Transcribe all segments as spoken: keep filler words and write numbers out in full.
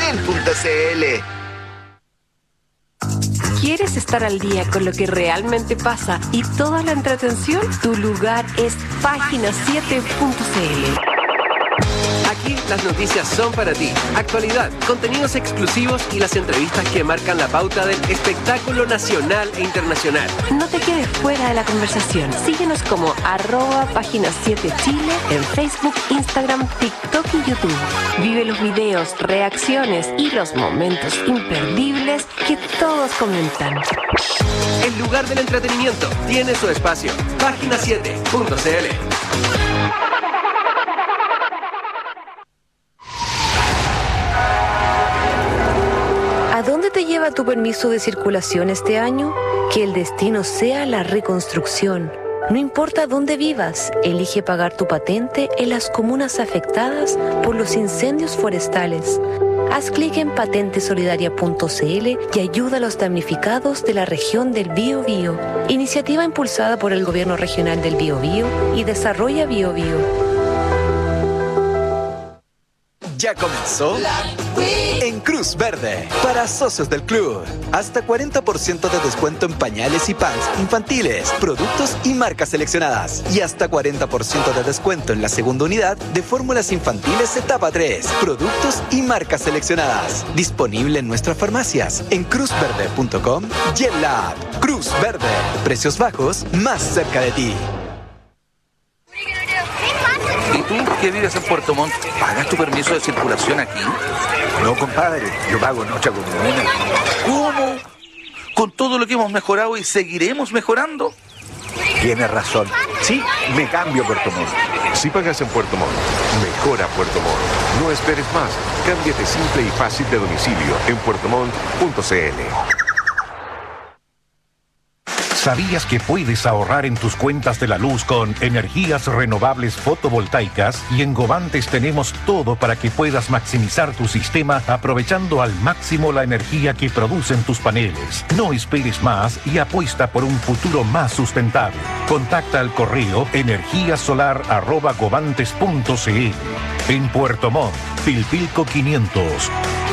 también punto c l. ¿Quieres estar al día con lo que realmente pasa y toda la entretención? Tu lugar es página siete punto c l. Aquí las noticias son para ti. Actualidad, contenidos exclusivos y las entrevistas que marcan la pauta del espectáculo nacional e internacional. No te quedes fuera de la conversación. Síguenos como arroba página siete Chile en Facebook, Instagram, TikTok y YouTube. Vive los videos, reacciones y los momentos imperdibles que todos comentan. El lugar del entretenimiento tiene su espacio. página siete punto c l. ¿A dónde te lleva tu permiso de circulación este año? Que el destino sea la reconstrucción. No importa dónde vivas, elige pagar tu patente en las comunas afectadas por los incendios forestales. Haz clic en patente solidaria punto c l y ayuda a los damnificados de la región del Biobío. Iniciativa impulsada por el Gobierno Regional del Biobío y Desarrolla Biobío. Ya comenzó en Cruz Verde para socios del club. Hasta cuarenta por ciento de descuento en pañales y pads infantiles, productos y marcas seleccionadas. Y hasta cuarenta por ciento de descuento en la segunda unidad de fórmulas infantiles etapa tres, productos y marcas seleccionadas. Disponible en nuestras farmacias, en cruz verde punto com y en la app. Cruz Verde. Precios bajos más cerca de ti. ¿Y tú, que vives en Puerto Montt, pagas tu permiso de circulación aquí? No, compadre, yo pago en otra comuna. ¿Cómo? ¿Con todo lo que hemos mejorado y seguiremos mejorando? Tienes razón. Sí, me cambio a Puerto Montt. Si pagas en Puerto Montt, mejora Puerto Montt. No esperes más. Cámbiate simple y fácil de domicilio en puerto montt punto c l. ¿Sabías que puedes ahorrar en tus cuentas de la luz con energías renovables fotovoltaicas? Y en Govantes tenemos todo para que puedas maximizar tu sistema aprovechando al máximo la energía que producen tus paneles. No esperes más y apuesta por un futuro más sustentable. Contacta al correo energíasolar arroba govantes punto c l. En Puerto Montt, Pilpilco quinientos.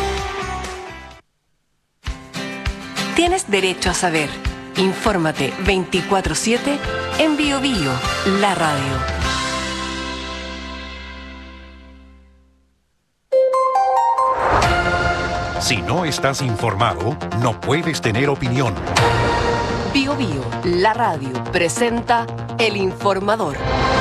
Tienes derecho a saber. Infórmate veinticuatro siete en Bio Bio, la radio. Si no estás informado, no puedes tener opinión. Bio Bio, la radio, presenta El Informador.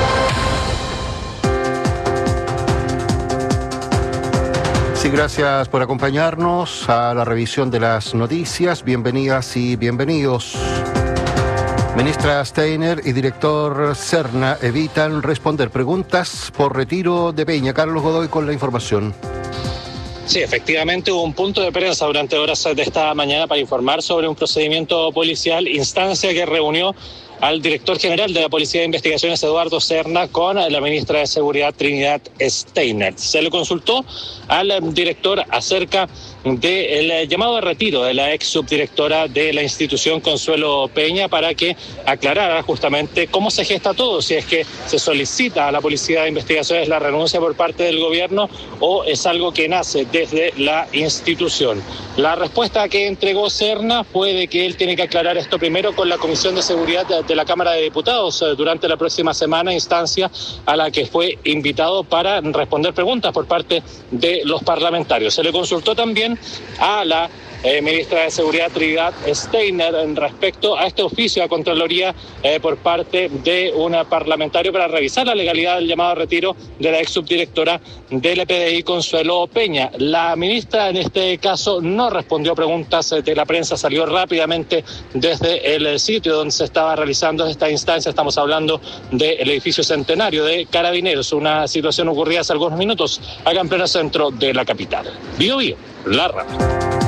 Sí, gracias por acompañarnos a la revisión de las noticias. Bienvenidas y bienvenidos. Ministra Steiner y director Serna evitan responder preguntas por retiro de Peña. Carlos Godoy con la información. Sí, efectivamente hubo un punto de prensa durante horas de esta mañana para informar sobre un procedimiento policial, instancia que reunió al director general de la Policía de Investigaciones, Eduardo Serna, con la ministra de Seguridad, Trinidad Steiner. Se le consultó al director acerca del llamado de retiro de la ex subdirectora de la institución, Consuelo Peña, para que aclarara justamente cómo se gesta todo, si es que se solicita a la Policía de Investigaciones la renuncia por parte del gobierno o es algo que nace desde la institución. La respuesta que entregó Serna fue de que él tiene que aclarar esto primero con la Comisión de Seguridad de la Cámara de Diputados durante la próxima semana, instancia a la que fue invitado para responder preguntas por parte de los parlamentarios. Se le consultó también a la eh, ministra de Seguridad, Trinidad Steiner, en respecto a este oficio a Contraloría eh, por parte de un parlamentario para revisar la legalidad del llamado a retiro de la ex subdirectora del P D I, Consuelo Peña. La ministra en este caso no respondió preguntas de la prensa, salió rápidamente desde el sitio donde se estaba realizando esta instancia. Estamos hablando del edificio centenario de Carabineros, una situación ocurrida hace algunos minutos acá en pleno centro de la capital. Bio Bio, la radio.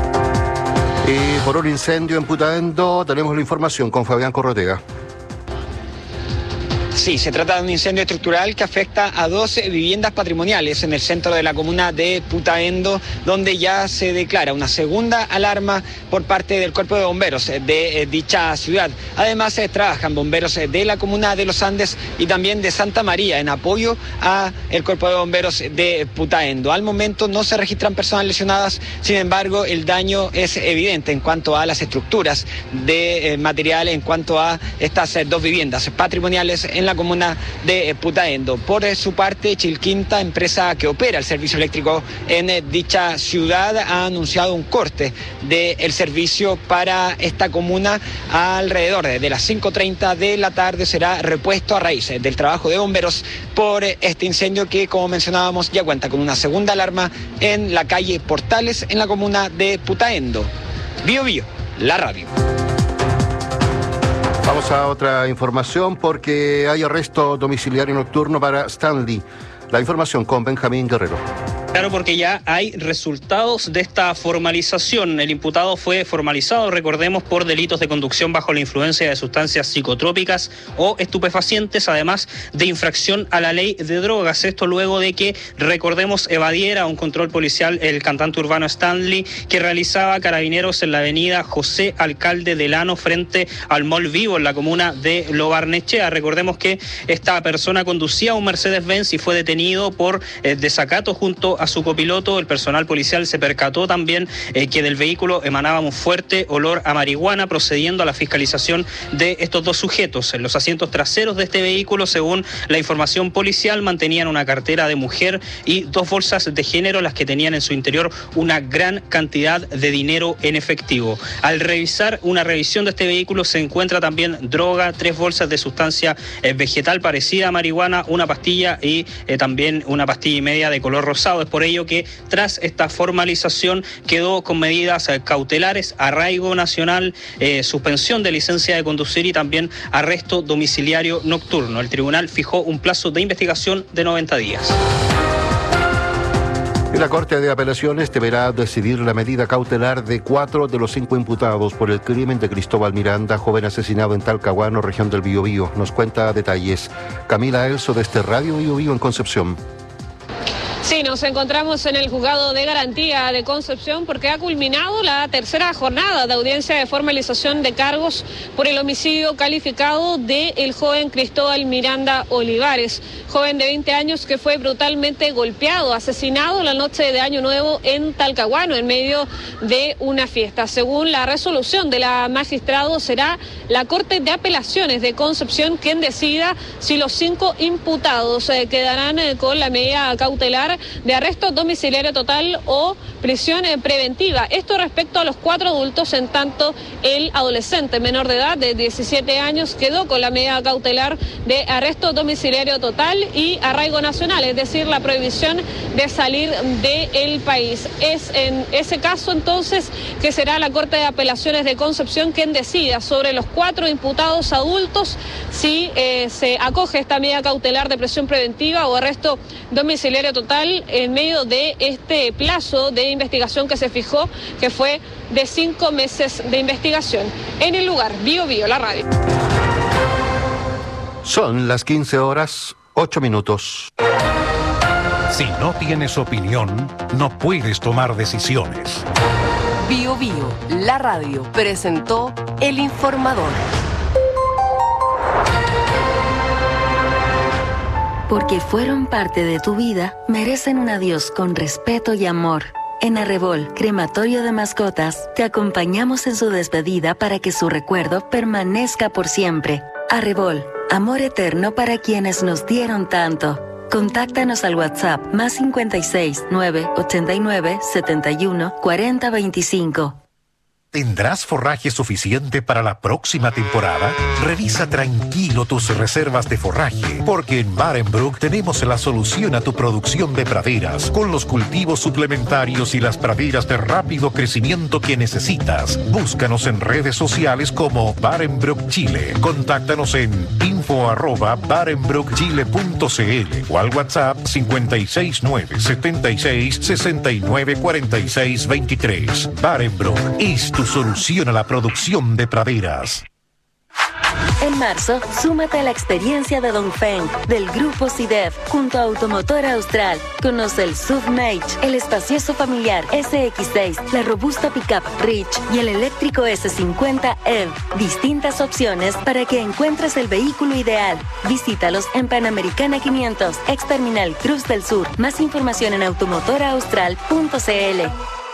Y por un incendio en Putaendo tenemos la información con Fabián Corrotega. Sí, se trata de un incendio estructural que afecta a doce viviendas patrimoniales en el centro de la comuna de Putaendo, donde ya se declara una segunda alarma por parte del Cuerpo de Bomberos de eh, dicha ciudad. Además, eh, trabajan bomberos eh, de la comuna de Los Andes y también de Santa María en apoyo a el Cuerpo de Bomberos de Putaendo. Al momento no se registran personas lesionadas, sin embargo, el daño es evidente en cuanto a las estructuras de eh, material, en cuanto a estas eh, dos viviendas patrimoniales en la comuna de Putaendo. Por su parte, Chilquinta, empresa que opera el servicio eléctrico en dicha ciudad, ha anunciado un corte del servicio para esta comuna alrededor de las cinco treinta de la tarde. Será repuesto a raíz del trabajo de bomberos por este incendio que, como mencionábamos, ya cuenta con una segunda alarma en la calle Portales, en la comuna de Putaendo. Bío Bío, la radio. Vamos a otra información porque hay arresto domiciliario nocturno para Stanley. La información con Benjamín Guerrero. Claro, porque ya hay resultados de esta formalización. El imputado fue formalizado, recordemos, por delitos de conducción bajo la influencia de sustancias psicotrópicas o estupefacientes, además de infracción a la ley de drogas. Esto luego de que, recordemos, evadiera un control policial el cantante urbano Stanley, que realizaba carabineros en la avenida José Alcalde Delano frente al Mall Vivo en la comuna de Lo Barnechea. Recordemos que esta persona conducía un Mercedes-Benz y fue detenido por eh, desacato junto a su copiloto. El personal policial se percató también eh, que del vehículo emanaba un fuerte olor a marihuana, procediendo a la fiscalización de estos dos sujetos. En los asientos traseros de este vehículo, según la información policial, mantenían una cartera de mujer y dos bolsas de género, las que tenían en su interior una gran cantidad de dinero en efectivo. Al revisar una revisión de este vehículo se encuentra también droga, tres bolsas de sustancia eh, vegetal parecida a marihuana, una pastilla y eh, también una pastilla y media de color rosado. Es por ello que tras esta formalización quedó con medidas eh, cautelares, arraigo nacional, eh, suspensión de licencia de conducir y también arresto domiciliario nocturno. El tribunal fijó un plazo de investigación de noventa días. Y la Corte de Apelaciones deberá decidir la medida cautelar de cuatro de los cinco imputados por el crimen de Cristóbal Miranda, joven asesinado en Talcahuano, región del Biobío. Nos cuenta detalles Camila Elso desde Radio Biobío en Concepción. Sí, nos encontramos en el juzgado de garantía de Concepción porque ha culminado la tercera jornada de audiencia de formalización de cargos por el homicidio calificado del joven Cristóbal Miranda Olivares, joven de veinte años que fue brutalmente golpeado, asesinado la noche de Año Nuevo en Talcahuano en medio de una fiesta. Según la resolución de la magistrado, será la Corte de Apelaciones de Concepción quien decida si los cinco imputados eh, quedarán eh, con la medida cautelar de arresto domiciliario total o prisión preventiva. Esto respecto a los cuatro adultos, en tanto el adolescente menor de edad de diecisiete años quedó con la medida cautelar de arresto domiciliario total y arraigo nacional, es decir, la prohibición de salir del país. Es en ese caso entonces que será la Corte de Apelaciones de Concepción quien decida sobre los cuatro imputados adultos si eh, se acoge esta medida cautelar de prisión preventiva o arresto domiciliario total en medio de este plazo de investigación que se fijó, que fue de cinco meses de investigación. En el lugar, Bío Bío, la radio. Son las quince horas, ocho minutos. Si no tienes opinión, no puedes tomar decisiones. Bío Bío, la radio, presentó El Informador. Porque fueron parte de tu vida, merecen un adiós con respeto y amor. En Arrebol, crematorio de mascotas, te acompañamos en su despedida para que su recuerdo permanezca por siempre. Arrebol, amor eterno para quienes nos dieron tanto. Contáctanos al WhatsApp más cincuenta y seis, nueve, ochenta y nueve, setenta y uno, cuarenta, veinticinco. ¿Tendrás forraje suficiente para la próxima temporada? Revisa tranquilo tus reservas de forraje, porque en Barenbrook tenemos la solución a tu producción de praderas, con los cultivos suplementarios y las praderas de rápido crecimiento que necesitas. Búscanos en redes sociales como Barenbrook Chile. Contáctanos en info arroba barenbrook chile punto c l o al WhatsApp cincuenta y seis, nueve, setenta y seis, sesenta y nueve, cuarenta y seis, veintitrés. Barenbrook es tu solución a la producción de praderas. En marzo, súmate a la experiencia de Dongfeng del Grupo SIDEF junto a Automotor Austral. Conoce el S U V Mage, el espacioso familiar S X seis, la robusta pickup Rich y el eléctrico S cincuenta E V. Distintas opciones para que encuentres el vehículo ideal. Visítalos en Panamericana quinientos, ex Terminal Cruz del Sur. Más información en automotor austral punto c l.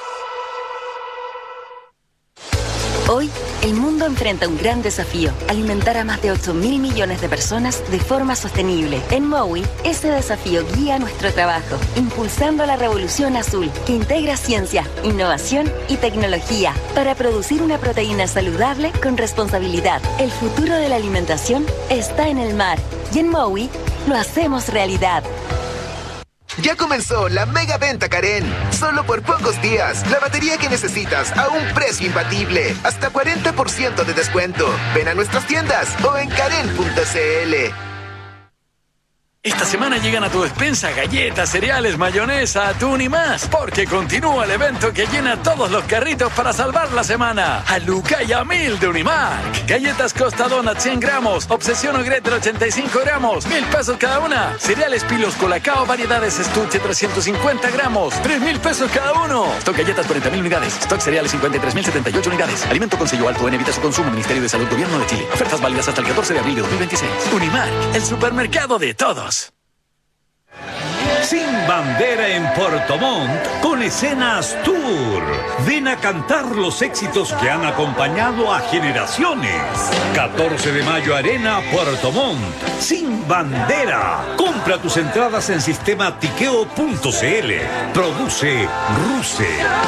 Hoy, el mundo enfrenta un gran desafío: alimentar a más de ocho mil millones de personas de forma sostenible. En Mowi, ese desafío guía nuestro trabajo, impulsando la revolución azul, que integra ciencia, innovación y tecnología para producir una proteína saludable con responsabilidad. El futuro de la alimentación está en el mar, y en Mowi lo hacemos realidad. Ya comenzó la mega venta Karen. Solo por pocos días. La batería que necesitas a un precio imbatible. Hasta cuarenta por ciento de descuento. Ven a nuestras tiendas o en karen punto c l. Esta semana llegan a tu despensa galletas, cereales, mayonesa, atún y más, porque continúa el evento que llena todos los carritos para salvar la semana. A Luca y a Mil de Unimark. Galletas Costa Donut cien gramos, Obsesión o Gretel ochenta y cinco gramos, mil pesos cada una. Cereales Pilos Colacao, variedades estuche trescientos cincuenta gramos, tres mil pesos cada uno. Stock galletas cuarenta mil unidades, stock cereales cincuenta y tres mil setenta y ocho unidades. Alimento con sello alto en evita su consumo, Ministerio de Salud, Gobierno de Chile. Ofertas válidas hasta el catorce de abril de dos mil veintiséis. Unimark, el supermercado de todos. Sin bandera en Puerto Montt con Escenas Tour. Ven a cantar los éxitos que han acompañado a generaciones. catorce de mayo Arena Puerto Montt. Sin bandera. Compra tus entradas en sistema tiqueo punto c l. Produce Ruse.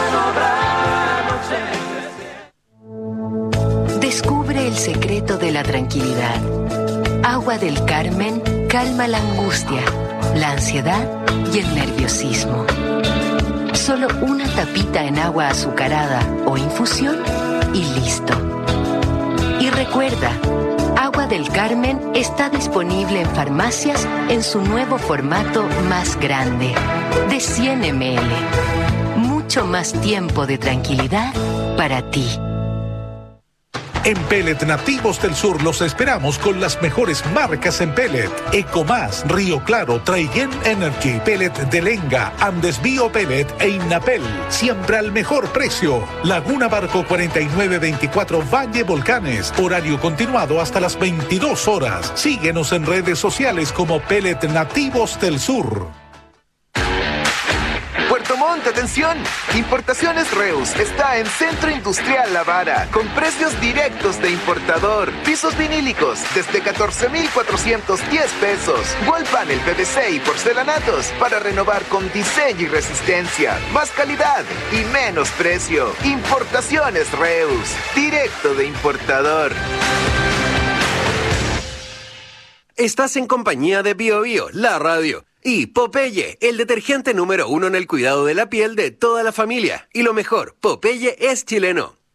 Descubre el secreto de la tranquilidad. Agua del Carmen calma la angustia, la ansiedad y el nerviosismo. Solo una tapita en agua azucarada o infusión y listo. Y recuerda, Agua del Carmen está disponible en farmacias en su nuevo formato más grande, de cien mililitros. Mucho más tiempo de tranquilidad para ti. En Pellet Nativos del Sur los esperamos con las mejores marcas en pellet. Ecomás, Río Claro, Traiguén Energy, Pellet de Lenga, Andes Bio Pellet e Innapel. Siempre al mejor precio. Laguna Barco cuarenta y nueve veinticuatro Valle Volcanes. Horario continuado hasta las veintidós horas. Síguenos en redes sociales como Pellet Nativos del Sur. Puerto Montt, atención. Importaciones Reus está en Centro Industrial La Vara, con precios directos de importador. Pisos vinílicos desde catorce mil cuatrocientos diez pesos. Wall panel P V C y porcelanatos para renovar con diseño y resistencia. Más calidad y menos precio. Importaciones Reus, directo de importador. Estás en compañía de Bio Bio, la radio. Y Popeye, el detergente número uno en el cuidado de la piel de toda la familia. Y lo mejor, Popeye es chileno.